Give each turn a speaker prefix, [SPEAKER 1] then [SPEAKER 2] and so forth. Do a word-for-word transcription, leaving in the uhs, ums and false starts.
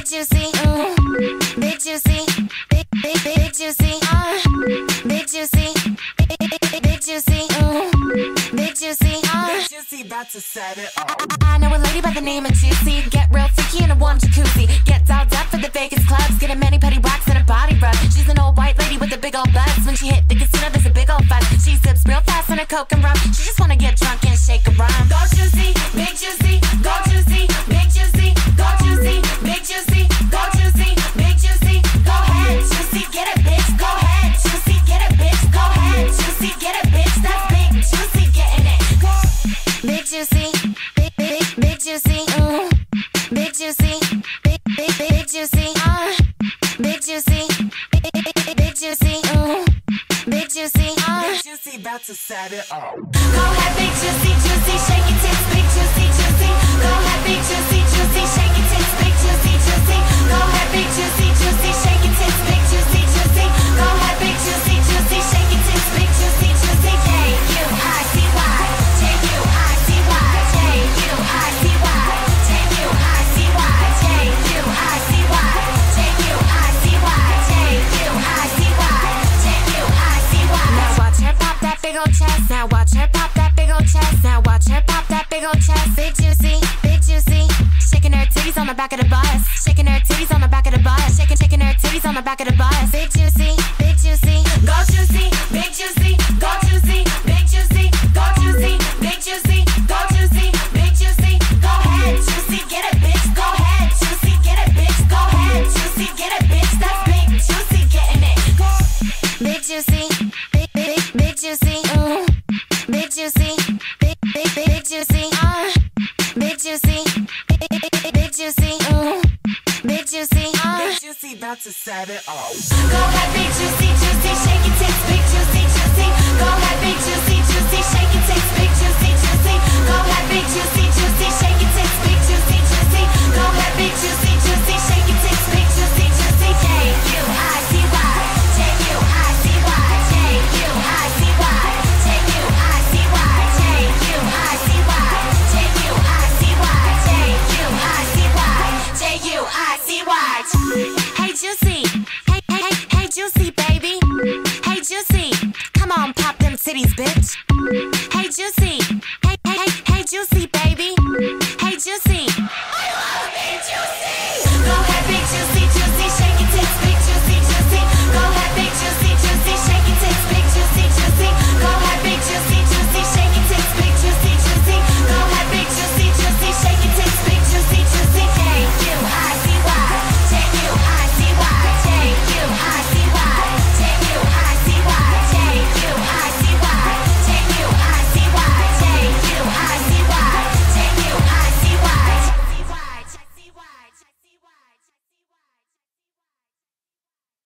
[SPEAKER 1] juicy, mm. Big juicy, big big big juicy, uh. Big juicy, big big big juicy, mm. Big juicy, uh.
[SPEAKER 2] Big juicy, about to set it off.
[SPEAKER 1] I, I know a lady by the name of Juicy. Get real freaky in a warm jacuzzi. Get dolled up for the Vegas clubs. Get a mani pedi wax and a body rub. She's an old white lady with a big old buzz. When she hit the casino, there's a big old fuzz. She sips real fast on a coke and rum. She just wanna get drunk and shake a rum. Go juicy, big juicy, go juicy, big juicy, go juicy, big juicy, go juicy, big juicy. Go ahead, juicy, get it, bitch. Go ahead, juicy, get it, bitch. Go ahead, juicy, get it, bitch. That's big juicy, getting it. Big juicy, big big big juicy, mm. Big juicy, big big big juicy, uh. Big juicy, big big big juicy, mm. Big juicy, uh.
[SPEAKER 2] Big juicy, about to set it off.
[SPEAKER 1] Go ahead, big juicy, juicy, shake it, tits, big juicy, juicy. Go ahead, big juicy, juicy, shake it, tits, big juicy, juicy. Go ahead, big juicy, juicy, shake it, tits, big juicy, juicy. Go ahead, big juicy, juicy, shake it, tits, big juicy, juicy. J U I C Y, J U I C Y, J U I C Y, J U I C Y, J U I C Y, J U I C Y, J U I C Y, J U I C Y. Now watch her pop that big old chest. Now watch her pop that big old chest. Now watch her pop that big old chest. Big juicy, big juicy. Shaking her titties on the back of the bus. Shaking her titties on the back of the bus. Shaking, shaking her titties on the back of the bus. Big juicy, big juicy. Go juicy, big juicy. Go juicy, big juicy. Go juicy, big juicy. Go juicy, big juicy. Go ahead, juicy, get it, bitch. Go ahead, juicy, get it, bitch. Go ahead, juicy, get it, bitch. That's big juicy, getting it. Big juicy, big big big juicy, mm. Big juicy, big big big juicy, uh. Big juicy, big big big juicy, mm. Big juicy, uh.
[SPEAKER 2] Big juicy, about to set it off.
[SPEAKER 1] Go ahead, big juicy, juicy, shake it, tits, big juicy, juicy. Go ahead, big juicy, juicy, shake it, tits, big juicy, juicy. Go ahead, big juicy, juicy, shake it, tits, big juicy, juicy. Go ahead, big juicy, juicy, shake it, tits, big juicy, juicy. J U I C Y, J U I C Y, J U I C Y, J U I C Y, J U I C Y, J U I C Y, J U I C Y, J U I C Y. Hey Juicy, hey hey hey hey Juicy baby, hey Juicy, come on pop them titties, bitch.